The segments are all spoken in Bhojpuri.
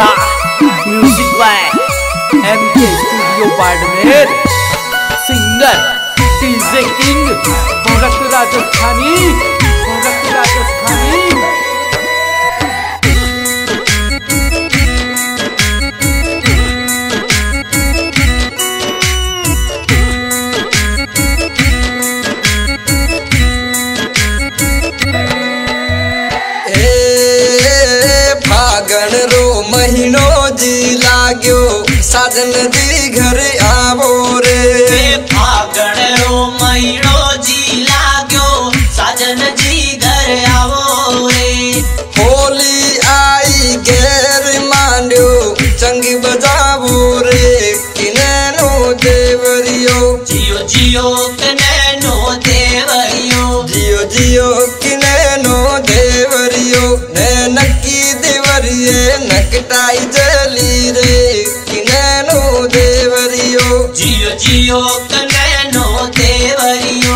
Music by MK studio Barmer. Singer DJ king Bharat Rajasthani. फागण रो महीनो जी लाग्यो साजन जी घर आवो रे। फागण रो महीनो जी लाग्यो साजन जी घर आवो रे। होली आई घेर मांड्यो चंगी बजावो रे। किनैनो देवरियो जियो जियो किनैनो देवरियो। जियो जियो किनैनो देवरियो। नैनकी देवरिये नकटाई जली रे। किनैनो देवरियो जियो जियो किनैनो देवरियो।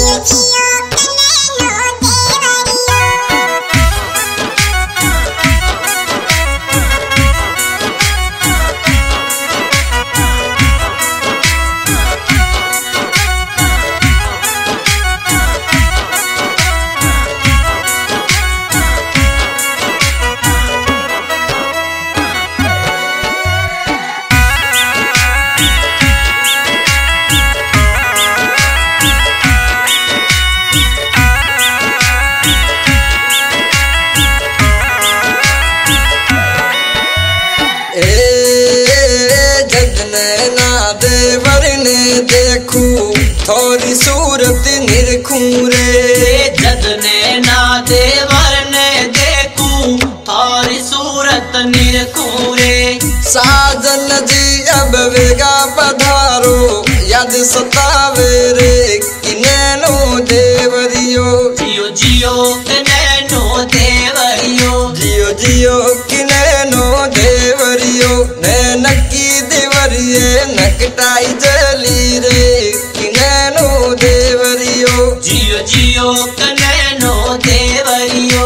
देवर ने देखू थोड़ी सूरत निरखूं रे। जद नैना देवर ने देखू थोड़ी सूरत निरखूं रे। साजन जी अब वेगा पधारो याद सतावे रे। किनैनो देवरियो जियो जियो किनैनो देवरियो। जियो जियो किनैनो देवरियो। नैनकी देवरिये नकटाई जली रे। किनैनो देवरियो जियो जियो किनैनो देवरियो।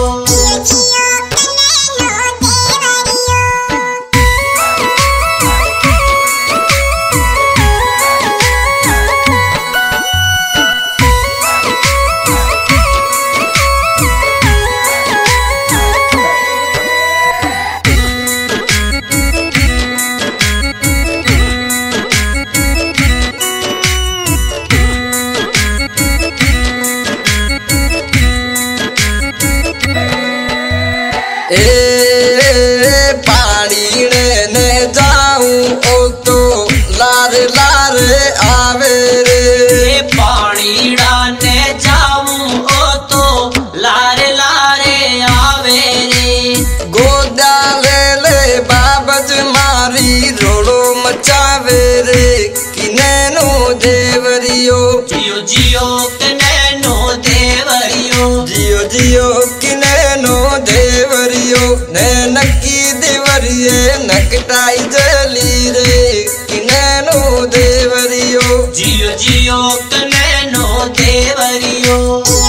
पानी ने जाऊं ओ तो लार लार आवे रे। पानी डाने जाऊं ओ तो लारे लारे आवे रे। गोदा ले बाबज मारी रोड़ो मचावे रे। किनैनो देवरियो जियो जियो किनैनो देवरियो। जियो जियो किनैनो देवरियो। नैनकी देवरिये नकटाई जली रे। किनैनो देवरियो जियो जियो किनैनो देवरियो।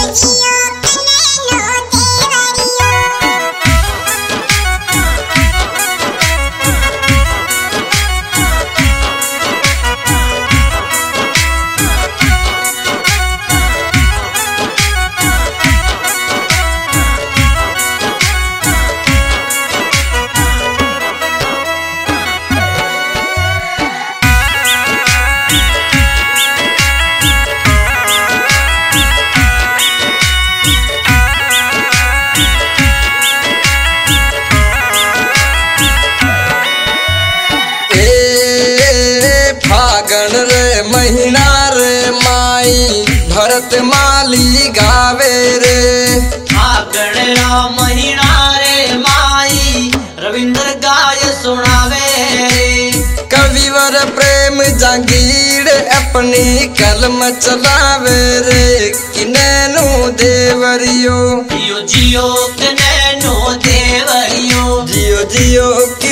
फागण रे महीना रे माई भरत माली गावे रे। फागण रा महीना रे माई रविंद्र गाय सुनावे रे। कविवर प्रेम जागीर अपनी कलम चलावे रे। किनैनो देवरियो जियो जियो किनैनो देवरियो। जियो जियो